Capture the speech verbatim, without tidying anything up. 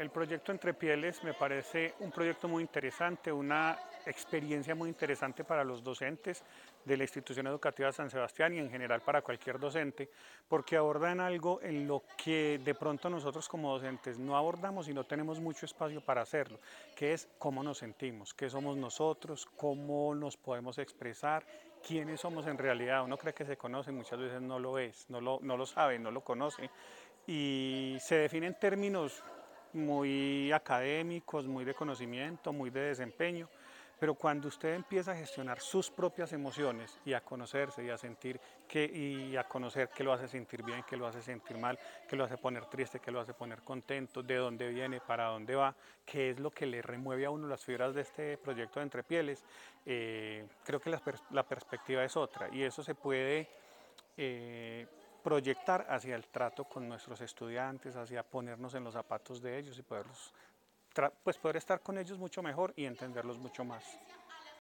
el proyecto Entre Pieles me parece un proyecto muy interesante, una experiencia muy interesante para los docentes de la institución educativa San Sebastián y en general para cualquier docente, porque abordan algo en lo que de pronto nosotros como docentes no abordamos y no tenemos mucho espacio para hacerlo, que es cómo nos sentimos, qué somos nosotros, cómo nos podemos expresar, quiénes somos en realidad. Uno cree que se conoce, muchas veces no lo es, no lo, no lo sabe, no lo conoce y se define en términos muy académicos, muy de conocimiento, muy de desempeño, pero cuando usted empieza a gestionar sus propias emociones y a conocerse y a sentir que y a conocer qué lo hace sentir bien, qué lo hace sentir mal, qué lo hace poner triste, qué lo hace poner contento, de dónde viene, para dónde va, qué es lo que le remueve a uno las fibras de este proyecto de Entre Pieles, eh, creo que la, pers la perspectiva es otra y eso se puede eh, proyectar hacia el trato con nuestros estudiantes, hacia ponernos en los zapatos de ellos y poderlos, pues poder estar con ellos mucho mejor y entenderlos mucho más.